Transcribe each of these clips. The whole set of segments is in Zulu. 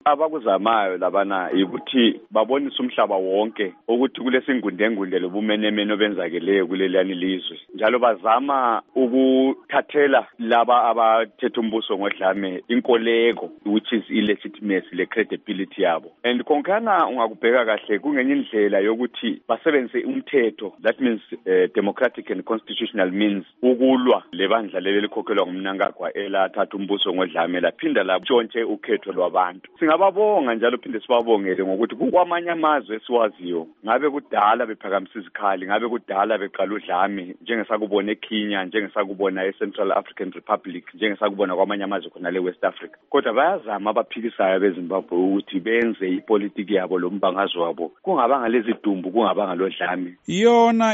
abakuzamayo labana ukuthi babonise umhlaba wonke ukuthi kulesingundengunde lobumenemene obenzakeleyo kuleliyani lizwe, njalo bazama ukuthathela laba abathetha umbuso ngodlame inkoleko, which is illegitimacy le credibility yabo. And konkana ungakubheka kahle kungenye indlela yokuthi basebenzise umthetho, that means democratic and constitutional means, ukulwa lebandla leli likhokhelwa ngumnangagwa elathatha umbuso ngodlame laphinda latshontshe ukhetho lwabantu. Singababonga njalo phinde sibabongele ngokuthi kukwamanye amazwe esiwaziyo ngabe kudala bephakamisa izikhali, ngabe kudala beqala udlame njengesakubona eKenya, njengesakubona eCentral African Republic, njengesakubona kwamanye amazwe khona leWest Africa. Kodwa bayazama abaphikisayo beZimbabwe ukuthi benze ipolitiki yabo lombangazwe wabo kungabanga lezi dumbu, kungabanga lodlame. Yona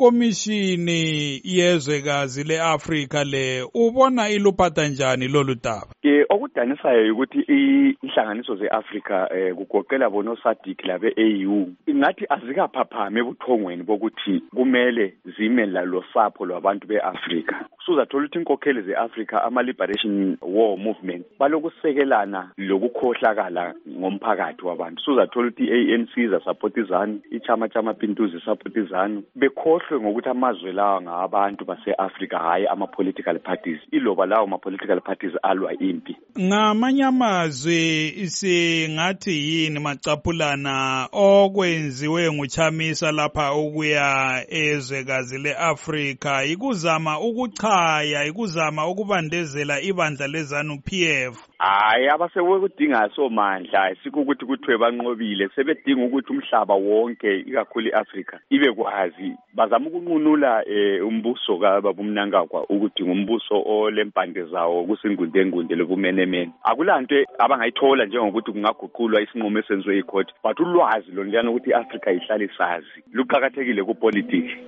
ikomishini yezwekazi leAfrika le ubona iluphatha njani lolu daba? Okudanisayo ukuthi inhlanganiso zeAfrika kugoqela bona SADC labe AU ingathi azikaphaphame ebuthongweni bokuthi kumele zime lo sapho lwabantu beAfrika. Suzathola ukuthi inkokheli zeAfrika ama-Liberation War Movement balokusekelana lokukhohlakala ngomphakathi wabantu. Suzathola ukuthi i-ANC zasapotizana, iChama Pintuzi sapotizana, bekhohlwe ngokuthi amazwe lawa ngabantu base-Afrika hayi ama-political parties, iloba lawo ama-political parties alwa impi. Ngamanye amazwi singathi yini macaphulana okwenziwe nguChamisa lapha ukuya ezwekazi leAfrika ikuzama ukuchaya, ikuzama ukubandezela ibandla leZANU-PF? Hayi, abasewekudinga somandla sikukuthi kuthiwe banqobile, sebedinga ukuthi umhlaba wonke ikakhulu iAfrika ibe kwazi, bazama ukunqunula umbuso kababumnangagwa ukuthi ngumbuso olempande zawo kusingundengunde lobumenemene. Akulanto abangayithola njengokuthi kungaguqulwa isinqumo esenziwe icourt, but ulwazi lonjana ukuthi iAfrika ihlala isazi luqhakathekile kupolitiki.